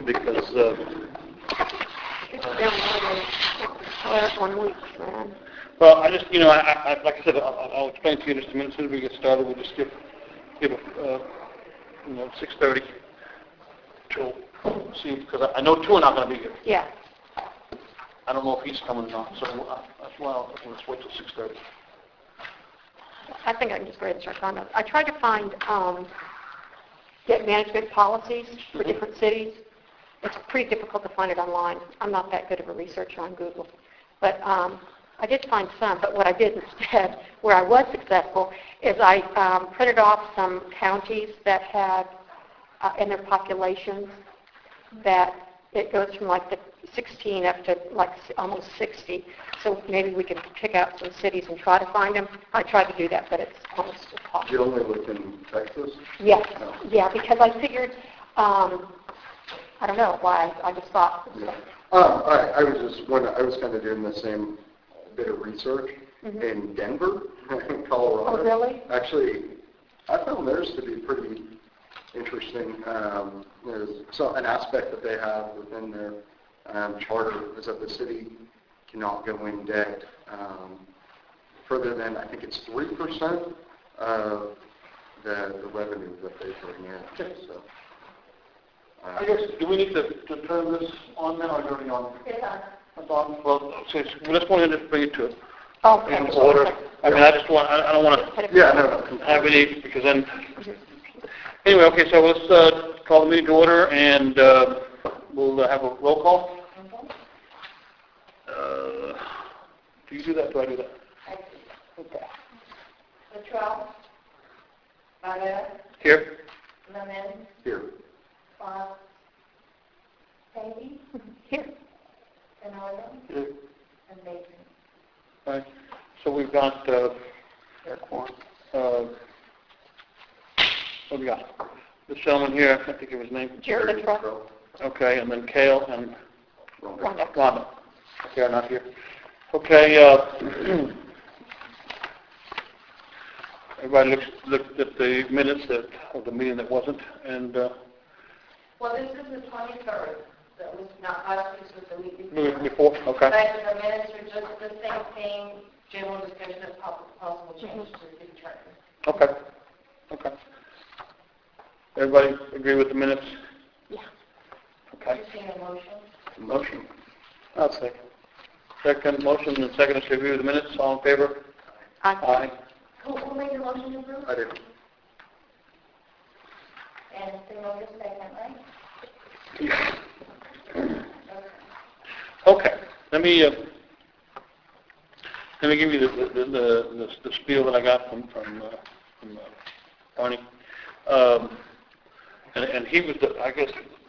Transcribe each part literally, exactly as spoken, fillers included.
because uh, It's been more than one week, man. well, I just, you know, I, I, like I said, I'll, I'll explain to you in just a minute. As soon as we get started, we'll just give, give a, uh, you know, six thirty till, see, because I, I know two are not going to be here. Yeah. I don't know if he's coming or not, so uh, that's why I'll, let's wait till six thirty. I think I can just go ahead and start on those. I tried to find um, debt management policies for Mhm. different cities. It's pretty difficult to find it online. I'm not that good of a researcher on Google. But um, I did find some, but what I did instead, where I was successful, is I um, printed off some counties that had, uh, in their populations, that it goes from like the sixteen up to like s- almost sixty. So maybe we can pick out some cities and try to find them. I tried to do that, but it's almost Did you impossible. only look in Texas? Yes, No. yeah, because I figured, um, I don't know why, I just thought, Yeah. Um, I, I was just wondering, I was kind of doing the same bit of research Mhm. in Denver, in Colorado. Oh, really? Actually, I found theirs to be pretty interesting. Um, there's so an aspect that they have within their um, charter is that the city cannot go in debt um, further than, I think it's three percent of the, the revenue that they bring in. So, uh, I guess, do we need to, to turn this on now, or is it already on? Yeah. That's on. Well, so it's- well, let's go ahead and just bring it to Okay. in order. I mean, I just want, I I don't want to yeah, no, no. have any, because then, anyway, okay, so let's uh, call the meeting to order, and uh, we'll uh, have a roll call. Uh, Do you do that, do I do that? Okay. Latrell, Barrett, Here? Lemon, Here. Fox, Haley, here, Fenella, Here. and Mason. Right. So we've got, uh, uh, what do we got? This gentleman here, I can't think of his name. Jared Latrell, Okay, and then Kale and Rhonda. Rhonda. Okay, are not here. Okay, uh, everybody looks, looked at the minutes that, of the meeting that wasn't, and, uh, Well, this is the twenty-third, that was not last week, was the week before. moving before, okay. But the minutes are just the same thing, general discussion of po- possible changes to the city charter. Okay, okay. Everybody agree with the minutes? Yeah. Okay. Entertain a motion. Motion. I'll second. Second motion and second to agree with the minutes. All in favor? Aye. Who, who made the motion to approve? I did. And Fenella second, right? Okay. Let me uh, let me give you the the, the, the, the spiel that I got from from, uh, from uh, Barney. Um, and, and he was the, I guess,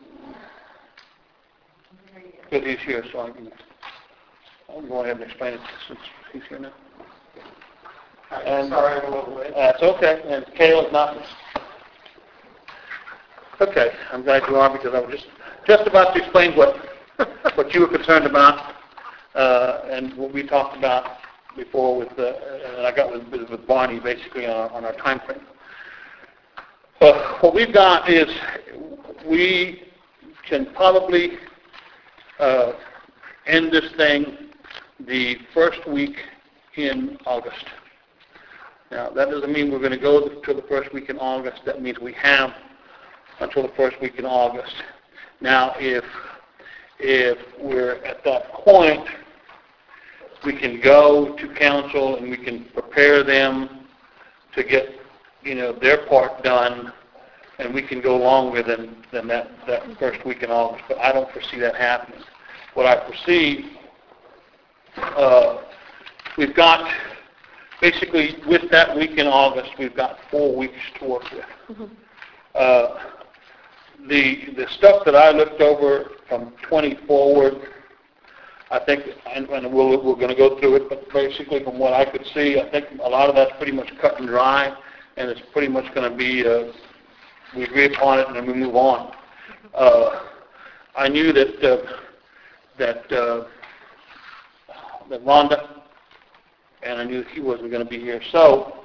because he's here, so I can I'll go ahead and explain it since he's here now. And, Sorry, I'm a little late. That's okay, and Kale is not. Okay, I'm glad you are, because I was just, just about to explain what, what you were concerned about, uh, and what we talked about before with, uh, and I got with, with with Barney, basically, on our, on our time frame. Uh, what we've got is, we can probably uh, end this thing the first week in August. Now, that doesn't mean we're going to go to the first week in August. That means we have until the first week in August. Now, if if we're at that point, we can go to council and we can prepare them to get, you know, their part done, and we can go longer than, than that, that first week in August. But I don't foresee that happening. What I foresee, uh, we've got, basically, with that week in August, we've got four weeks to work with. Mm-hmm. Uh, the the stuff that I looked over from twenty forward, I think, and, and we'll, we're going to go through it, but basically from what I could see, I think a lot of that's pretty much cut and dry, and it's pretty much going to be, uh, we agree upon it and then we move on. Uh, I knew that, uh, that, uh, that Rhonda, and I knew he wasn't going to be here. So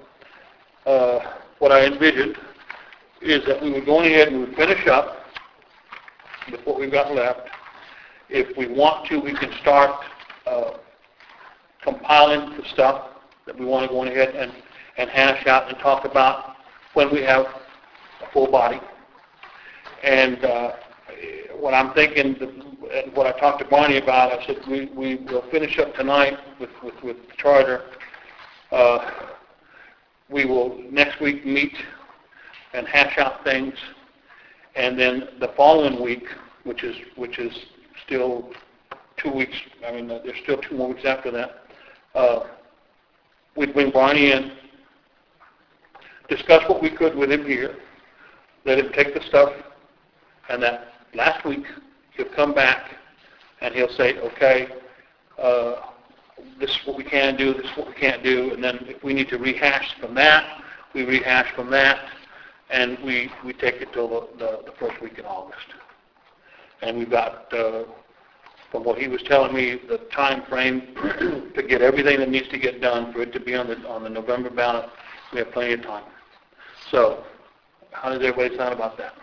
uh, what I envisioned is that we would go ahead and we would finish up with what we've got left. If we want to, we can start uh, compiling the stuff that we want to go ahead and, and hash out and talk about when we have a full body. And uh, what I'm thinking, and what I talked to Barney about, I said we, we will finish up tonight with, with, with the charter. Uh, we will next week meet and hash out things, and then the following week, which is which is still two weeks. I mean, uh, there's still two more weeks after that. Uh, we'd bring Barney in, discuss what we could with him here, let him take the stuff, and that last week he'll come back and he'll say, okay, uh, this is what we can do, this is what we can't do, and then if we need to rehash from that, we rehash from that, and we, we take it till the, the, the first week in August. And we've got, uh, from what he was telling me, the time frame to get everything that needs to get done for it to be on the, on the November ballot. We have plenty of time. So, how does everybody sound about that?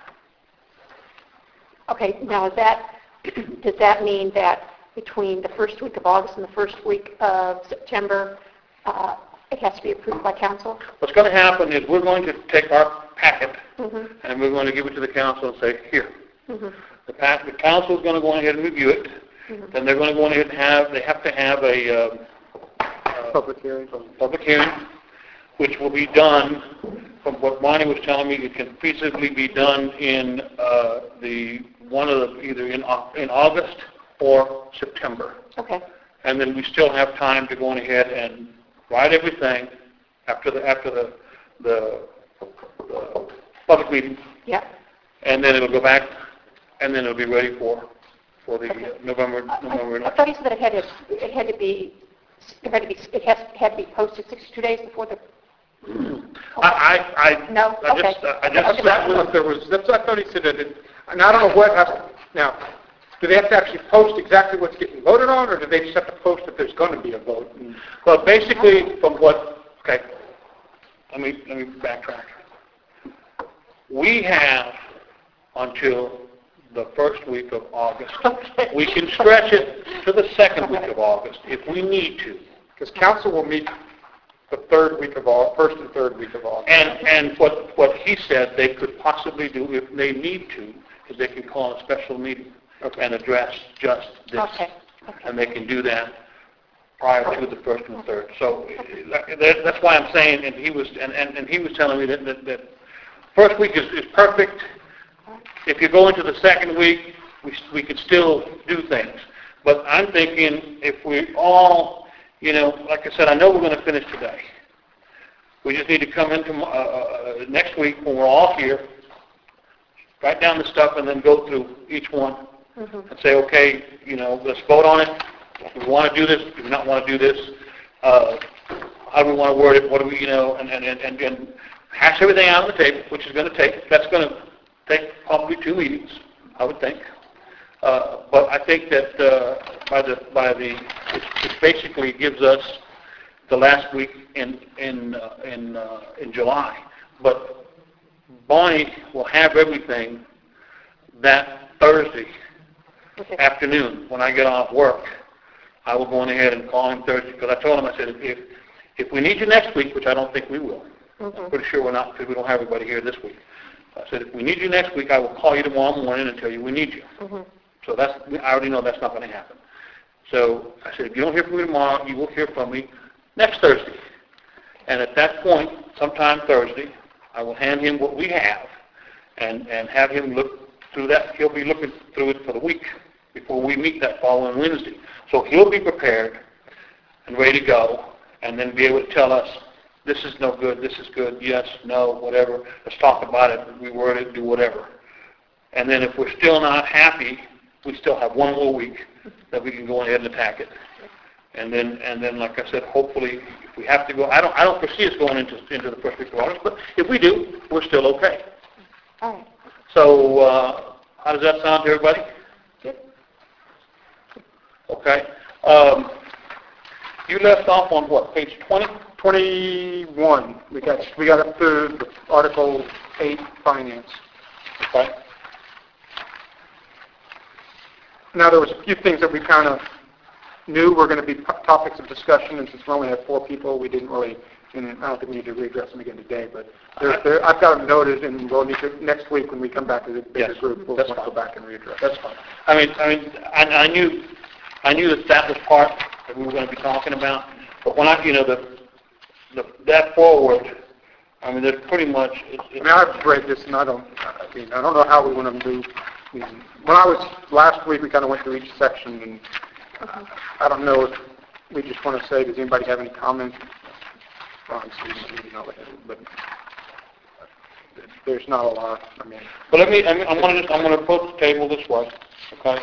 Okay, now is that, does that mean that between the first week of August and the first week of September, uh, it has to be approved by council? What's going to happen is we're going to take our packet Mm-hmm. and we're going to give it to the council and say, here. Mm-hmm. The, pack, the council is going to go ahead and review it. Mm-hmm. Then they're going to go ahead and have, they have to have a uh, uh, Public hearing. public hearing, which will be done, from what Bonnie was telling me, it can feasibly be done in uh, the one of the, either in, in August or September. Okay. And then we still have time to go on ahead and write everything after the after the the, the public meeting. Yeah. And then it'll go back, and then it'll be ready for for the Okay. uh, November I, November I election. thought you said that it had to it had to be it had to be it has had to be posted sixty-two days before the. I I I, No? I just Okay. I just That was, there was, that's, I thought he said that, it- and I don't know what, has- now, do they have to actually post exactly what's getting voted on, or do they just have to post that there's going to be a vote? And well, basically, from what, okay, let me, let me backtrack. We have until the first week of August. Okay. We can stretch it to the second week of August if we need to. Because council will meet the third week of August, first and third week of August. And, and what, what he said they could possibly do if they need to, is they can call a special meeting and address just this. Okay. Okay. And they can do that prior to the first and the third. So uh, that, that's why I'm saying, and he was, and, and, and he was telling me that, that, that first week is, is perfect. If you go into the second week, we, we could still do things. But I'm thinking if we all, you know, like I said, I know we're going to finish today. We just need to come into uh, uh, next week when we're all here, write down the stuff, and then go through each one mm-hmm. and say, okay, you know, let's vote on it. Do we want to do this? Do we not want to do this? Uh, how do we want to word it? What do we, you know, and, and, and, and hash everything out on the table, which is going to take, that's going to take probably two meetings, I would think. Uh, but I think that uh, by the by the it, it basically gives us the last week in in uh, in uh, in July. But Bonnie will have everything that Thursday Okay. afternoon when I get off work. I will go on ahead and call him Thursday because I told him I said if if we need you next week, which I don't think we will. Mm-hmm. I'm pretty sure we're not because we don't have everybody here this week. I said if we need you next week, I will call you tomorrow morning and tell you we need you. Mm-hmm. So that's, I already know that's not going to happen. So I said, if you don't hear from me tomorrow, you will hear from me next Thursday. And at that point, sometime Thursday, I will hand him what we have and, and have him look through that. He'll be looking through it for the week before we meet that following Wednesday. So he'll be prepared and ready to go and then be able to tell us, this is no good, this is good, yes, no, whatever. Let's talk about it, reword it, do whatever. And then if we're still not happy, we still have one more week that we can go ahead and attack it. And then, and then, like I said, hopefully, if we have to go, I don't, I don't foresee us going into into the first week of August, but if we do, we're still okay. All right. So, uh, how does that sound to everybody? Good. Okay. Um, you left off on what, page twenty? twenty-one, we got, we got up to the Article eight, Finance. Okay. now there was a few things that we kind of knew were going to be topics of discussion, and since we only had four people, we didn't really, and I don't think we need to readdress them again today, but there, there, I've got them noted, and we'll need to, next week when we come back as a bigger Yes, group, we'll that's want to fine. go back and readdress. That's fine. I mean, I mean, I, I knew, I knew that that was part that we were going to be talking about, but when I, you know, the, the, that forward, I mean, there's pretty much, it's, I mean, I've read this, and I don't, I mean, I don't know how we want to move. I mean, when I was, last week, we kind of went through each section, and uh, I don't know if we just want to say, does anybody have any comments? Obviously, maybe not, but there's not a lot, I mean. but let me, I mean, I'm going to just, I'm going to approach the table this way, okay?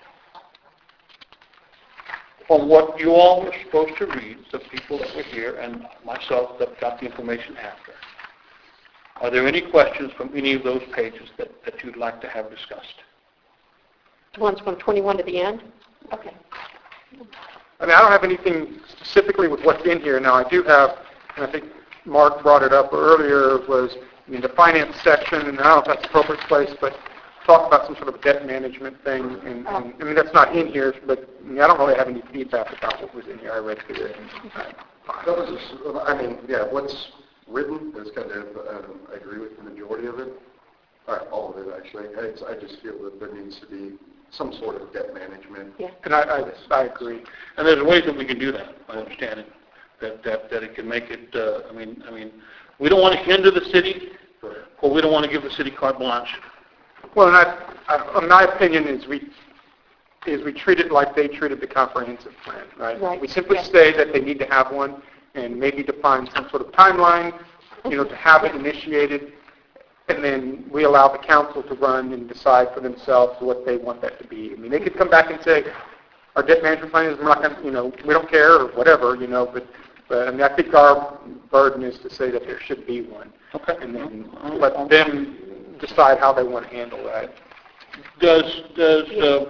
From what you all were supposed to read, the people that were here, and myself that got the information after, are there any questions from any of those pages that, that you'd like to have discussed? The ones from twenty-one to the end? Okay. I mean, I don't have anything specifically with what's in here. Now, I do have, and I think Mark brought it up earlier, was, I mean, the finance section, and I don't know if that's the appropriate place, but talk about some sort of debt management thing. And, and I mean, that's not in here, but I, mean, I don't really have any feedback about what was in here. I read through it. And, That was, just- I mean, yeah, what's written is kind of, um, I agree with the majority of it, or all of it actually. It's, I just feel that there needs to be some sort of debt management. Yeah. and I, I, I agree. And there's ways that we can do that, I understand it, that, that, that it can make it, uh, I mean, I mean, we don't want to hinder the city, or we don't want to give the city carte blanche. Well, and I, I, my opinion is we is we treat it like they treated the comprehensive plan, right? Right. We simply Yes. say that they need to have one and maybe define some sort of timeline, you know, to have it initiated, and then we allow the council to run and decide for themselves what they want that to be. I mean, they could come back and say, our debt management plan is, we're not going to, you know, we don't care or whatever, you know, but, but I mean, I think our burden is to say that there should be one. Okay. And then let them decide how they want to handle that. Does, does, uh,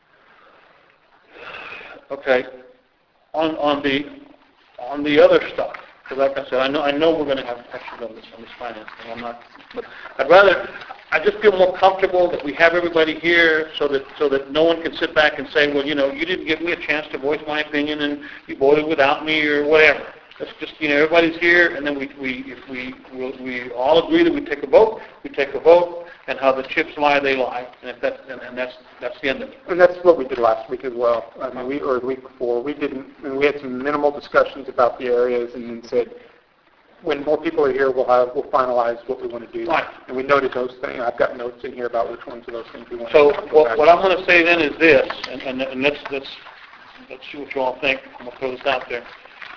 okay, on, on the, on the other stuff, because like I said, I know, I know we're going to have questions on this, on this finance thing, I'm not, but I'd rather, I just feel more comfortable that we have everybody here so that, so that no one can sit back and say, well, you know, you didn't give me a chance to voice my opinion and you voted without me or whatever. Let's just, you know, everybody's here, and then we, we if we, we'll, we all agree that we take a vote, we take a vote, and how the chips lie, they lie, and if that's, and, and that's, that's the end of it. And that's what we did last week as well. I mean, we, or the week before, we didn't, I mean, we had some minimal discussions about the areas and then said, when more people are here, we'll have, we'll finalize what we want to do. Right. And we noted those things. I've got notes in here about which ones of those things we want So to go what, back what to. I'm going to say then is this, and, and, and let's, let's, let's see what you all think. I'm going to throw this out there.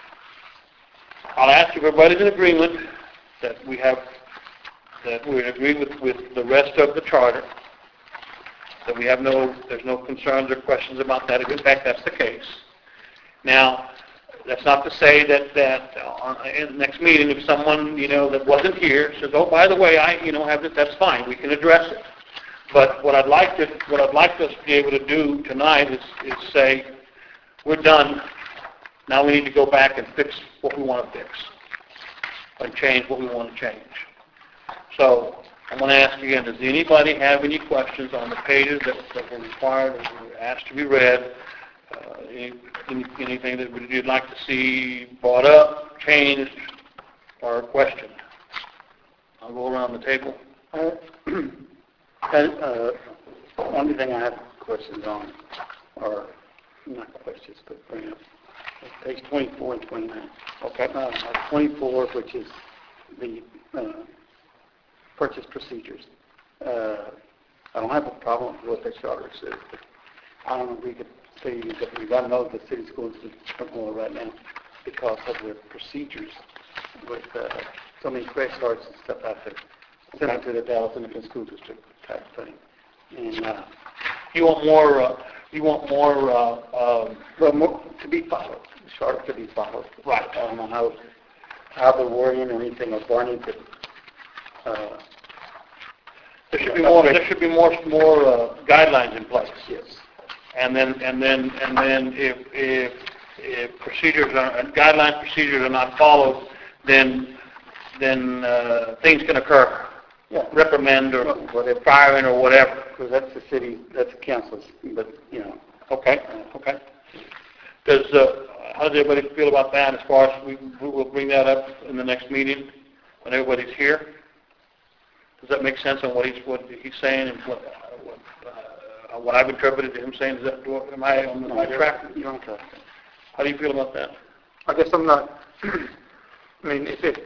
I'll ask if everybody's in agreement that we have, that we agree with, with the rest of the charter, that we have no, there's no concerns or questions about that. In fact, that's the case. Now, that's not to say that, that uh, in the next meeting, if someone, you know, that wasn't here says, oh, by the way, I, you know, have this, that's fine. We can address it. But what I'd like to, what I'd like us to be able to do tonight is, is say, we're done. Now we need to go back and fix what we want to fix and change what we want to change. So I'm going to ask again, does anybody have any questions on the pages that, that were required or were asked to be read? Uh, any, anything that you'd like to see brought up, changed, or questioned? I'll go around the table. Uh, and, uh, only thing I have questions on, or not questions, but bring up, page twenty-four and twenty-nine. Okay. Uh, twenty-four, which is the uh, purchase procedures. Uh, I don't have a problem with what the charter says, but I don't know if we could say that we got to know the city schools are going right now because of the procedures with uh, so many credit cards and stuff out there. Similar to the Dallas Independent School District type thing. And uh, You want more, uh, you want more, uh, um, well, more, to be followed, the charter to be followed. Right. I don't know how, how the wording or anything of Barney could, uh, there should be more, there should be more, more uh, guidelines in place. yes. And then, and then, and then if, if, if procedures are, guidelines procedures are not followed, then, then uh, things can occur. Yeah. Reprimand or whatever, firing or whatever. Because that's the city, that's the council's, but, you know, Okay, okay. Does, uh, how does everybody feel about that as far as we, we will bring that up in the next meeting when everybody's here? Does that make sense on what he's, what he's saying and what, uh, what, uh, what I've interpreted him saying? Is that, do- am I on the right track? You're on track. How do you feel about that? I guess I'm not, I mean, if it,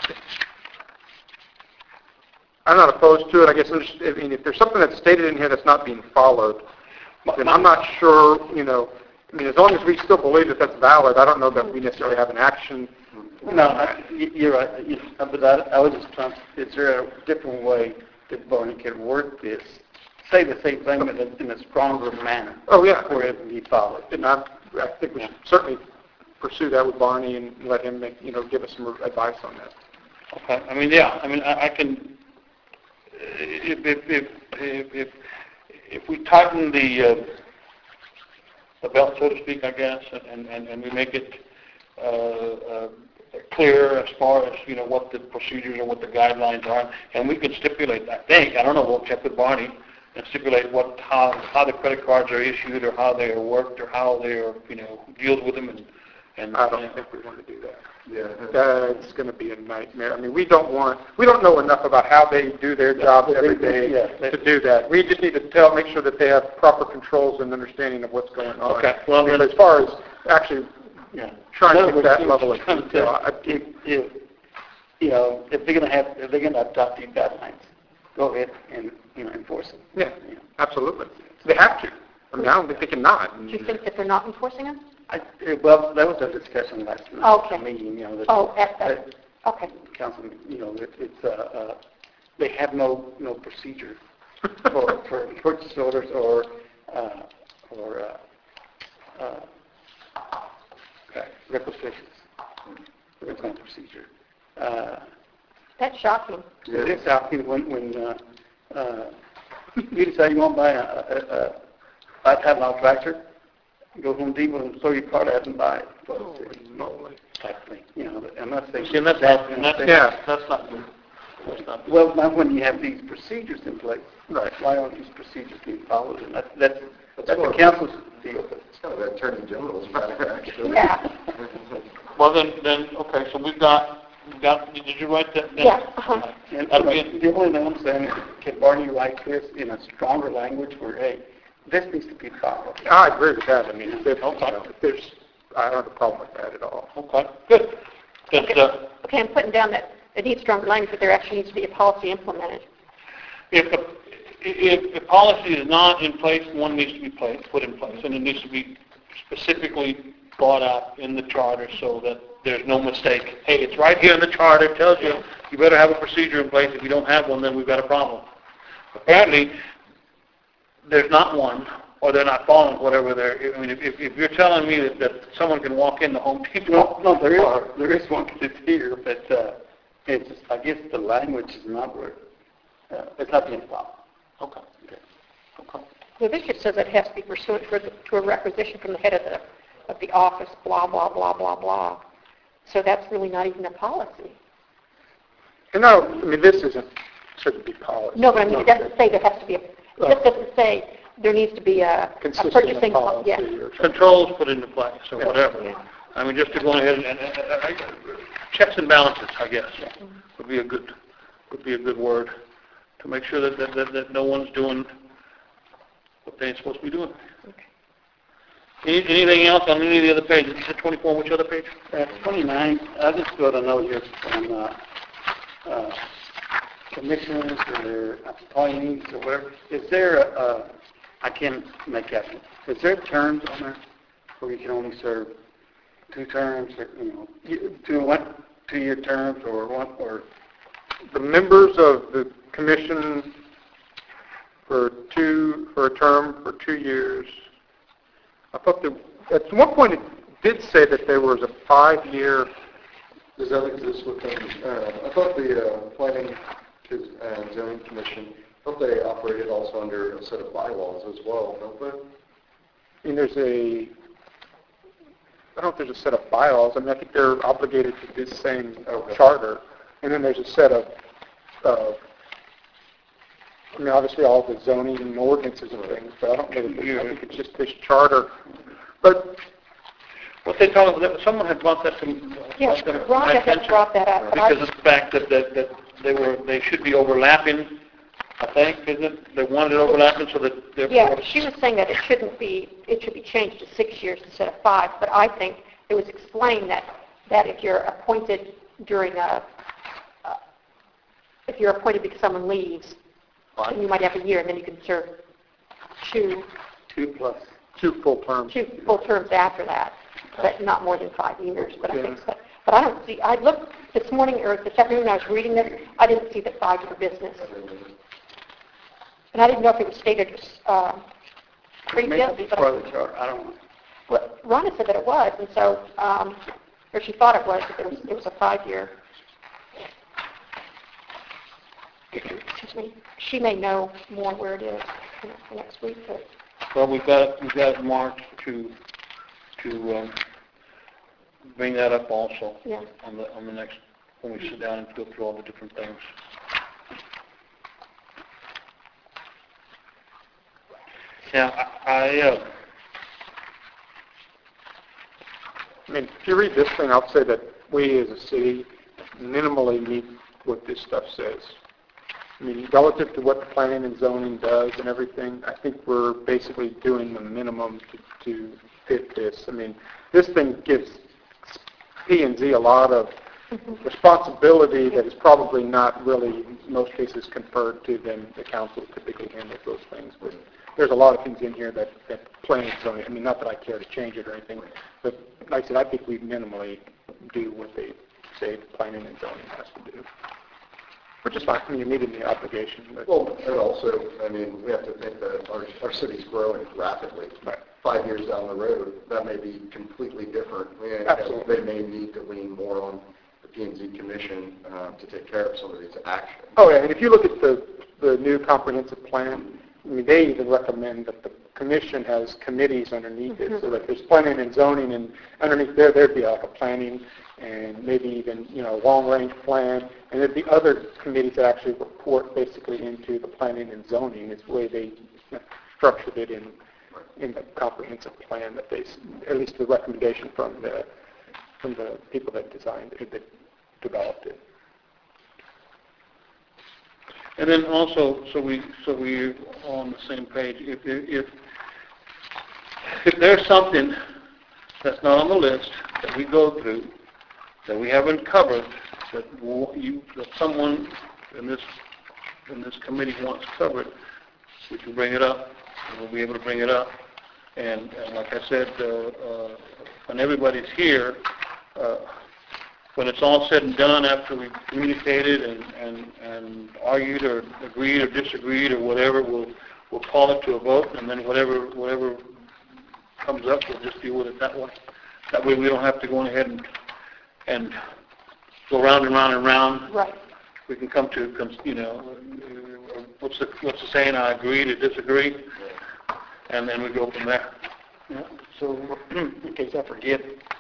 I'm not opposed to it. I guess, I'm just, I mean, if there's something that's stated in here that's not being followed, then I'm not sure, you know, I mean, as long as we still believe that that's valid, I don't know that we necessarily have an action. No, I- y- you're right, You- but I, I was just trying, is there a different way that Barney can word this? Say the same thing, but in in a stronger manner, Oh, yeah. where it can be followed. And I, I think we should certainly pursue that with Barney and let him make, you know, give us some advice on that. Okay, I mean, yeah, I mean, I, I can, if, if, if, if, if, if we tighten the, uh, the belt, so to speak, I guess, and, and, and we make it, uh, uh, clear as far as, you know, what the procedures or what the guidelines are, and we can stipulate, I think, I don't know, we'll check with Barney, and stipulate what, how, how the credit cards are issued, or how they are worked, or how they are, you know, who deals with them, and, and. I don't think we want to do that. Yeah. That's going to be a nightmare. I mean, we don't want, we don't know enough about how they do their jobs every day to do that. We just need to tell, make sure that they have proper controls and understanding of what's going on. Okay, well, But then- as far as actually Yeah. trying In to other get that words, level of trying to detail, say, I- If, if, you know, if they're gonna have, if they're gonna adopt these guidelines, go ahead and, you know, enforce them. yeah, You know. absolutely. They have to. I mean, I don't think they cannot. Do you think that they're not enforcing them? I, eh, well, that was a discussion last Okay. night, meeting, you know, that. Oh, at that, that okay. Councilman, you know, it, it's, uh, uh, they have no, no procedure for, for purchase orders or, uh, or, uh, uh, requisitions. There's no procedure. Uh, That's shocking. It's out when, when, uh, uh, you decide you want to buy a, a, a five thousand dollar tractor, go Home Depot and throw your card out and buy it. Holy moly. Type thing, you know, I'm not saying. See, and that's not, and that's, Yeah. that's not good. That's not good. Well, not when you have these procedures in place. Right. Why aren't these procedures being followed? And that's, that's, that's That's the what- council's deal. It's kind of an attorney general's matter, actually. Yeah. Well, then, then, okay, so we've got, we've got, did you write that down? Yeah, uh-huh. And That'll be- the only thing I'm saying is, can Barney write this in a stronger language where, hey, this needs to be followed? I agree with that. I mean, if, if, you know, if there's, I don't have a problem with that at all. Okay, good. Does, uh, Okay, I'm putting down that it needs stronger language, but there actually needs to be a policy implemented. if, the- if the policy is not in place, one needs to be pla- put in place, and it needs to be specifically brought out in the charter so that there's no mistake. Hey, it's right here in the charter, it tells you, you better have a procedure in place. If you don't have one, then we've got a problem. Apparently, there's not one, or they're not following whatever they're, I mean, if, if if you're telling me that, that someone can walk into Home No, Depot, no, there is, there is one that's here, but, uh, it's, I guess the language is not where, uh, it's not being followed. okay, okay. Well, this just says it has to be pursuant to a- to a requisition from the head of the, of the office, blah, blah, blah, blah, blah. So that's really not even a policy. And no, I mean, this isn't, shouldn't be policy. No, but I mean, it doesn't say there has to be a, this doesn't say there needs to be a a Consistent purchasing, pol- policy yeah. or something. Controls put into place, or Yeah. whatever. Yeah. I mean, just to go ahead and, and, and- and- checks and balances, I guess, would be a good, would be a good word, to make sure that, that, that, that no one's doing what they ain't supposed to be doing. Any, anything else on any of the other pages? You said twenty-four, which other page? Uh, twenty-nine, I just got to know here on, uh, uh, commissioners or appointees or whatever, is there a, uh, I can't make that, is there terms on there where you can only serve two terms or, you know, you- two, one, two-year terms or one, or, The members of the commission for two, for a term for two years. I thought that, at one point it did say that there was a five-year, Does that exist within, uh, I thought the uh, Planning and Zoning Commission, I thought they operated also under a set of bylaws as well, don't they? I mean, there's a, I don't know if there's a set of bylaws. I mean, I think they're obligated to this same Okay. charter. And then there's a set of, of I mean, obviously all the zoning and ordinances and things, but I don't know, that this- I think it's just this charter. But What they told us, someone had brought that to Yeah, brought that to my Rhonda had attention brought that up, but I- because of the fact that, that, that they were, they should be overlapping, I think, isn't it? They wanted it overlapping so that therefore... Yeah, she was saying that it shouldn't be, it should be changed to six years instead of five, but I think it was explained that, that if you're appointed during a, uh, if you're appointed because someone leaves, then you might have a year, and then you can serve two, Two plus. two full terms. two full terms after that, but not more than five years, but I Yeah. think, so. But I don't see, I looked this morning, or this afternoon, when I was reading this, I didn't see that five were business. And I didn't know if it was stated as, uh, pretty Maybe busy, it's but part I- of the charter, I don't know. well, Rhonda said that it was, and so, um, or she thought it was, that it was, it was a five-year. Excuse me. She may know more where it is you know, for next week, but Well, we've got, we've got it marked to, to, um, bring that up also. Yeah. On the, on the next, when we sit down and go through all the different things. Yeah, I, I, uh, I mean, if you read this thing, I'll say that we as a city minimally meet what this stuff says. I mean, relative to what the planning and zoning does and everything, I think we're basically doing the minimum to, to fit this. I mean, this thing gives P and Z a lot of responsibility that is probably not really, in most cases, conferred to them. The council typically handles those things. But there's a lot of things in here that, that planning and zoning, I mean, not that I care to change it or anything, but like I said, I think we minimally do what they say planning and zoning has to do. Which is fine, I mean, you're meeting the obligation. But Well, and also, I mean, we have to think that our, our city's growing rapidly. Right. Five years down the road, that may be completely different. We- Absolutely. They may need to lean more on the P and Z Commission uh, to take care of some of these actions. Oh, yeah, and if you look at the, the new comprehensive plan, I mean, they even recommend that the commission has committees underneath it, so that there's planning and zoning, and underneath there, there'd be like a planning and maybe even, you know, long-range plan, and there'd be other committees that actually report basically into the planning and zoning. It's the way they structured it in, in the comprehensive plan that they, at least the recommendation from the, from the people that designed it, that developed it. and then also, so we, so we're on the same page, if, if, if there's something that's not on the list that we go through, that we haven't covered, that you, that someone in this, in this committee wants covered, we can bring it up, and we'll be able to bring it up. And, and like I said, uh, uh, when everybody's here, uh, when it's all said and done after we've communicated and, and, and argued or agreed or disagreed or whatever, we'll, we'll call it to a vote, and then whatever, whatever comes up, we'll just deal with it that way. That way we don't have to go on ahead and, and go round and round and round. right. We can come to, come- you know, uh, what's the, what's the saying, I agree to disagree, and then we go from there. Yeah, so, in case I forget,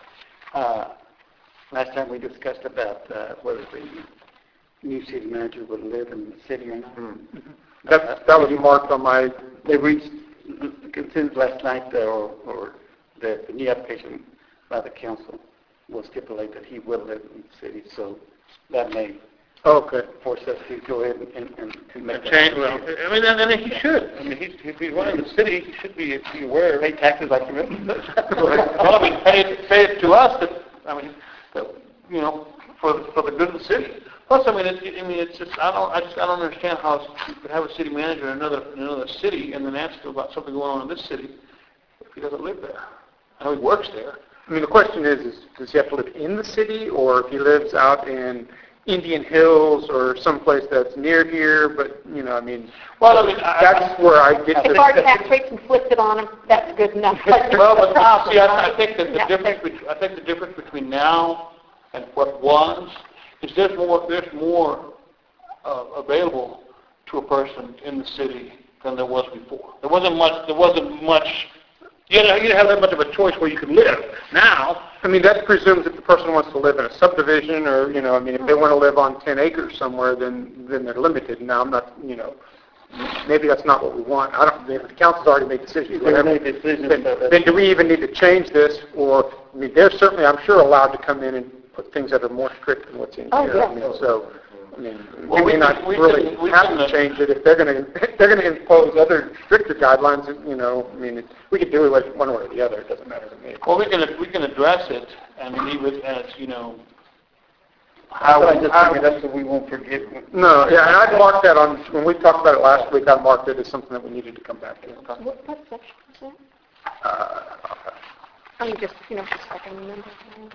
uh, last time we discussed about uh, whether the new city manager would live in the city or not. That, that was marked on my, They reached consensus last night, uh, or, or the, the new application by the council will stipulate that he will live in the city, so that may oh, okay. force us to go ahead and, and, and make that Change, well, decision. I mean, and and he should. I mean, he's, if he's running the city, he should be, be aware. Pay taxes like the rest of us. Well, I mean, pay it, pay it to us, that, I mean, that, you know, for, for the good of the city. Plus, I mean, it, I mean, it's just, I don't, I just, I don't understand how you could have a city manager in another, in another city and then ask him about something going on in this city if he doesn't live there. I know he works there. I mean, the question is, is does he have to live in the city, or if he lives out in Indian Hills or someplace that's near here, but, you know, I mean, Well, I mean, I- that's where I get If to... our tax rate's inflicted on them, that's good enough. Well, but Problem, see, I, I right? think that the Yeah. difference, bet- I think the difference between now and what was is there's more, there's more uh, available to a person in the city than there was before. There wasn't much, there wasn't much, you know, you didn't have that much of a choice where you could live. Now, I mean, that presumes that the person wants to live in a subdivision, or, you know, I mean, if they want to live on ten acres somewhere, then, then they're limited. Now, I'm not, you know, maybe that's not what we want. I don't, maybe the council's already made decisions, They whatever. made decisions, Then, but that's- then do we even need to change this? Or, I mean, they're certainly, I'm sure, allowed to come in and put things that are more strict than what's in Oh, here. yes. I mean, so, I mean, Well, we we may can- not we really can- we have can, to uh, change it if they're going to, if they're going to impose other stricter guidelines, you know, I mean, it- we could do it one way or the other, it doesn't matter to me. Well, we can, we can address it and leave it as, you know, I how, thought I just how, bring it up so we won't forget. No, yeah, and I marked that on, when we talked about it last week, I marked it as something that we needed to come back to. What, what section is that? Uh, I mean, just, you know, just so I can remember.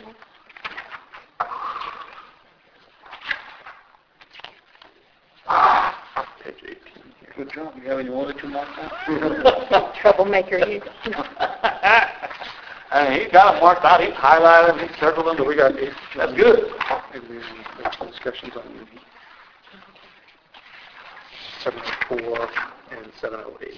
Page eighteen here. good job, you have any more that you marked out? Troublemaker, you. And he got them marked out, he highlighted them, he circled them. So we got eight. That's good. Maybe we have some discussions on seven oh four and seven oh eight.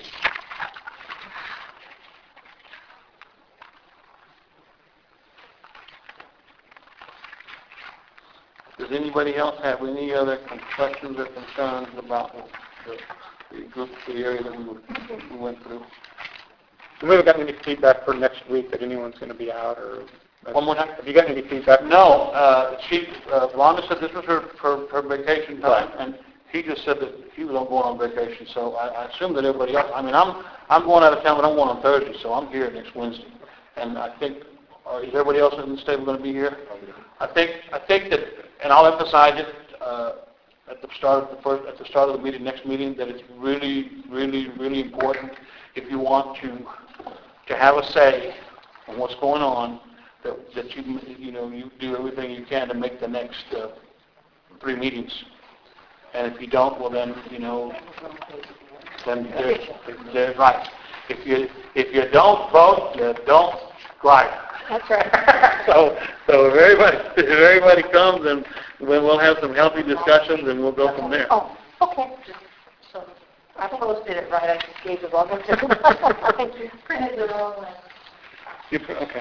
Does anybody else have any other questions or concerns about the, the group, the area that we were- we went through? We haven't gotten any feedback for next week that anyone's going to be out or... One more time? Have you gotten any feedback? No, uh, she, uh, Rhonda said this was her, her, her vacation time, Right. and he just said that he was going on vacation, so I, I assume that everybody else, I mean, I'm, I'm going out of town, but I'm going on Thursday, so I'm here next Wednesday. And I think, uh, is everybody else in the stable going to be here? I think, I think that, and I'll emphasize it, uh, at the start of the first, at the start of the meeting, next meeting, that it's really, really, really important if you want to, to have a say on what's going on, that, that you, you know, you do everything you can to make the next uh, three meetings. And if you don't, well then, you know, then there's, there's right. If you, if you don't vote, you don't gripe. That's right. So, so if everybody, if everybody comes, and then we'll have some healthy discussions, and we'll go from there. Oh, okay. So I posted it right, I just gave the welcome Thank you. Printed the wrong one. You- Okay.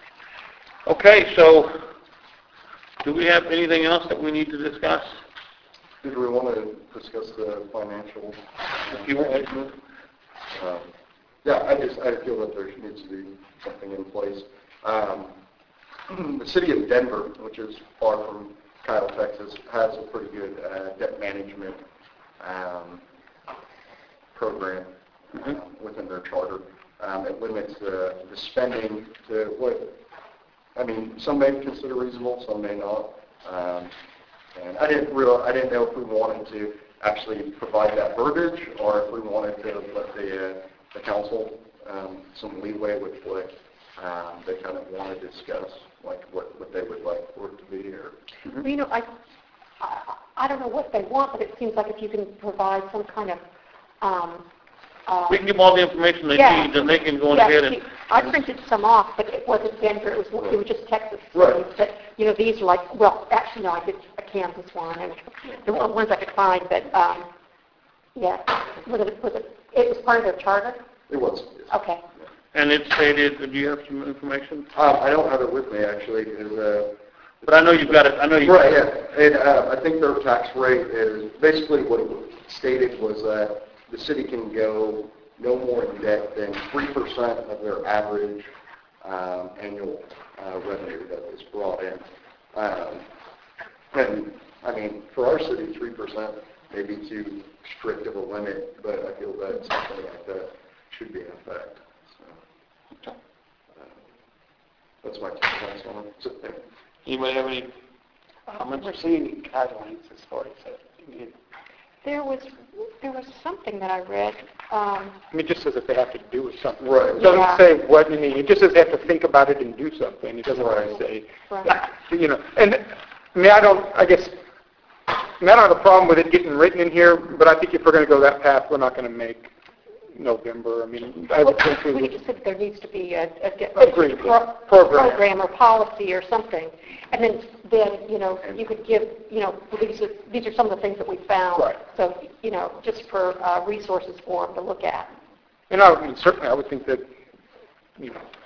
Okay, so, do we have anything else that we need to discuss? Did we want to discuss the financial? If you want. Um, Yeah, I just, I feel that there needs to be something in place. Um, The city of Denver, which is far from Kyle, Texas, has a pretty good uh, debt management um, program um, within their charter. Um, It limits the the spending to what, I mean, some may consider reasonable, some may not. Um, And I didn't real, I didn't know if we wanted to actually provide that verbiage, or if we wanted to let the, uh, the council um, some leeway with what um, they kind of want to discuss, like what, what they would like for it to be, or... Well, you know, I, I, I don't know what they want, but it seems like if you can provide some kind of, um, uh, We can give them all the information they Yeah. need, then they can go yeah, ahead and... see, I printed some off, but it wasn't Denver, it was, it was just Texas. Right. But, you know, these are like, well, actually, no, I did a Kansas one, and the ones I could find, but, um, yeah, was it, was it, it was part of their charter? It was. Yes. Okay. And it stated, do you have some information? Um, I don't have it with me, actually, is, uh, But I know you've got it, I know you've... right, yeah, and uh, I think their tax rate is, basically what it stated was that the city can go no more in debt than three percent of their average um, annual uh, revenue that is brought in. Um, and, I mean, for our city, three percent may be too strict of a limit, but I feel that something like that should be in effect. So, uh, that's my two cents on it. So, Anybody have any I've comments? never seen any guidelines as far as that. It- There was, there was something that I read, um, I mean, it just says that they have to do something. Right. It doesn't Yeah. say what, I mean, it just says they have to think about it and do something. It doesn't really Right. say, Right. you know, and, I mean, I don't, I guess, I mean, I don't have a problem with it getting written in here, but I think if we're going to go that path, we're not going to make November. I mean, I would think we we would, just said there needs to be a, a di- Agreed. pro- Program. program or policy or something. And then, then, you know, you could give, you know, these are, these are some of the things that we found. Right. So, you know, just for uh, resources for them to look at. and I would, certainly I would think that, you know,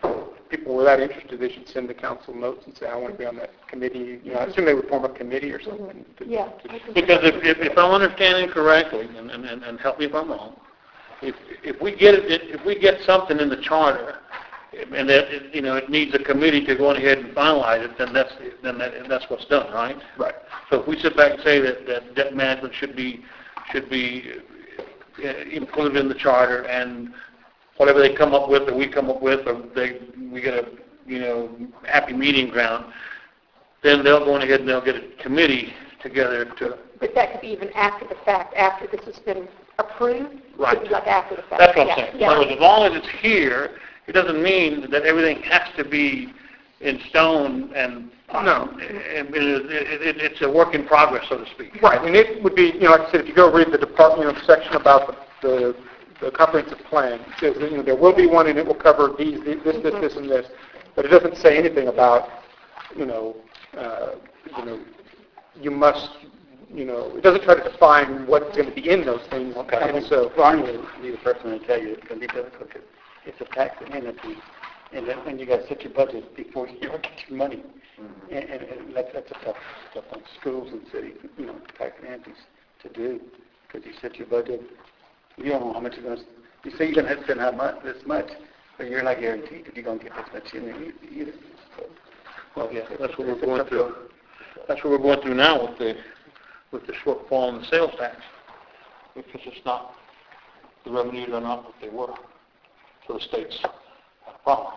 people were that interested, they should send the council notes and say, I want to be on that committee. You know, I assume they would form a committee or something. to- Yeah. to- I think Because if, if, if I'm understanding correctly, and, and, and and help me if I'm wrong, if, if we get it, if we get something in the charter, and that, it- you know, it needs a committee to go ahead and finalize it, then that's, then that, that's what's done, right? Right. So if we sit back and say that, that debt management should be, should be uh, included in the charter, and whatever they come up with, or we come up with, or they, we get a, you know, happy meeting ground, then they'll go ahead and they'll get a committee together to, But that could be even after the fact, after this has been approved. It could Right. be like after the fact. that's what I'm Yeah, saying. In yeah. other words, as long as it's here, it doesn't mean that everything has to be in stone and, No. and it, it, it, it's a work in progress, so to speak. Right, and it would be, you know, like I said, if you go read the department, you know, section about the, the, the comprehensive plan, it says, that, you know, there will be one and it will cover these, this, this, this, and this, but it doesn't say anything about, you know, uh, you know, you must, you know, it doesn't try to define what's going to be in those things. Okay. And so, Ronnie would be the person to tell you it's going to be difficult because it's a tax entity, and then when you got to set your budget before you ever get your money, and, and, and that's, that's a tough stuff on schools and cities, you know, tax entities to do, because you set your budget, you don't know how much you're going to, you say you're going to spend how much, this much, but you're not guaranteed that you're going to get this much in there either. So, Well, yeah, that's what we're going through. That's what we're going through now with the, with the shortfall in the sales tax, because it's not, the revenues are not what they were. So the state's got a problem.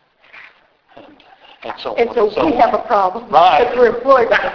And, and so. And so we have a problem. Right. Because we're employed with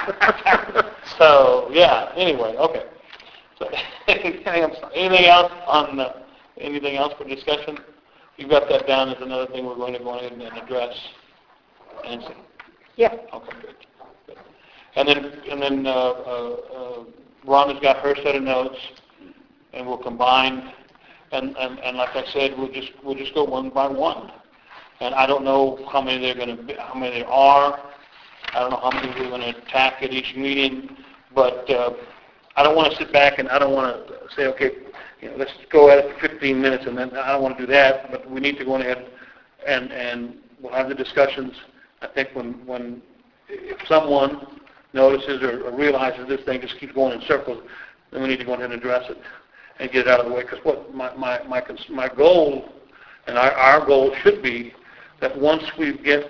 it. So, yeah, anyway, okay. So, anything else, anything else on, the- anything else for discussion? You've got that down as another thing we're going to go ahead and address. Nancy? Yeah. Okay, good. Good. And then, and then, uh, uh, uh, Rhonda's got her set of notes, and we'll combine, and, and, and like I said, we'll just, we'll just go one by one. And I don't know how many they're gonna be, how many there are. I don't know how many we're gonna attack at each meeting, but, uh, I don't wanna sit back and I don't wanna say, okay, you know, let's go at it for fifteen minutes, and then I don't wanna do that, but we need to go ahead and, and we'll have the discussions. I think when, when, if someone notices or, or realizes this thing just keeps going in circles, then we need to go ahead and address it and get it out of the way. Because what my, my, my, cons- my goal and our, our goal should be that once we get